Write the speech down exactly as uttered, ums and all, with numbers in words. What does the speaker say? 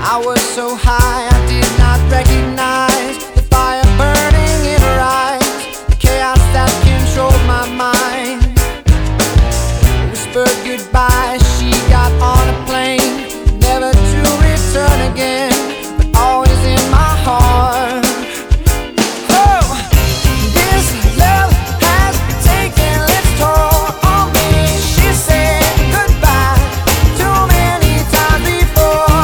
I was so high I did not recognize the fire burning in her eyes, the chaos that controlled my mind. Whispered goodbye, she got on a plane, never to return again.